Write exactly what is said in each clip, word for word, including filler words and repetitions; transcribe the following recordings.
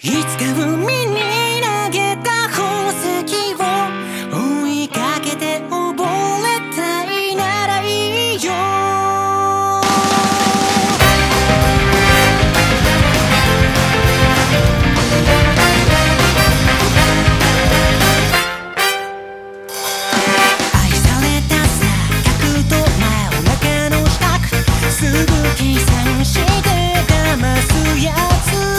いつか海に投げた宝石を追いかけて溺れたいならいいよ。愛されたさ角度前お腹の下すぐ計算して騙すやつ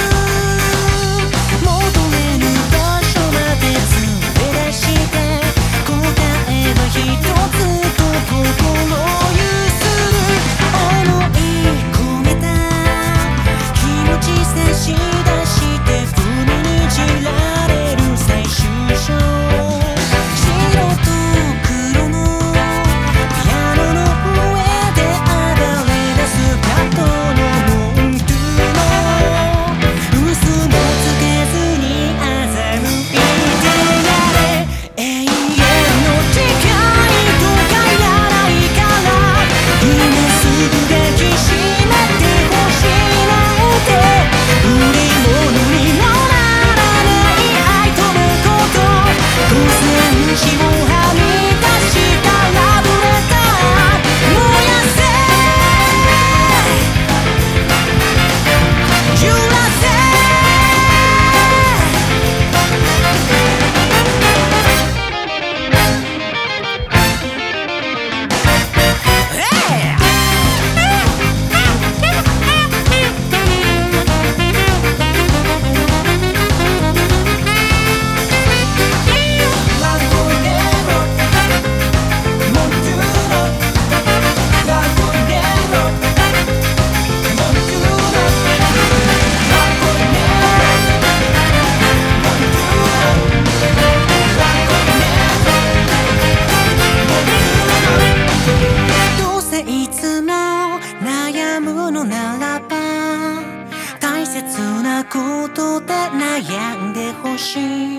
ならば大切なことで悩んでほしい。生きてる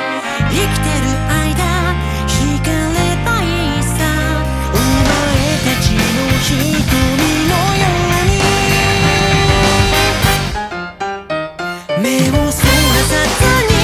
間惹かればいいさお前たちの瞳のように目をそらさずに